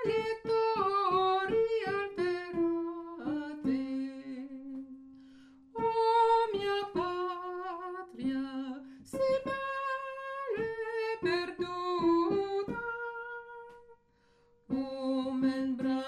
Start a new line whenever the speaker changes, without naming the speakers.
rietori alterate. O mia patria, si bella e perduta, come in braccio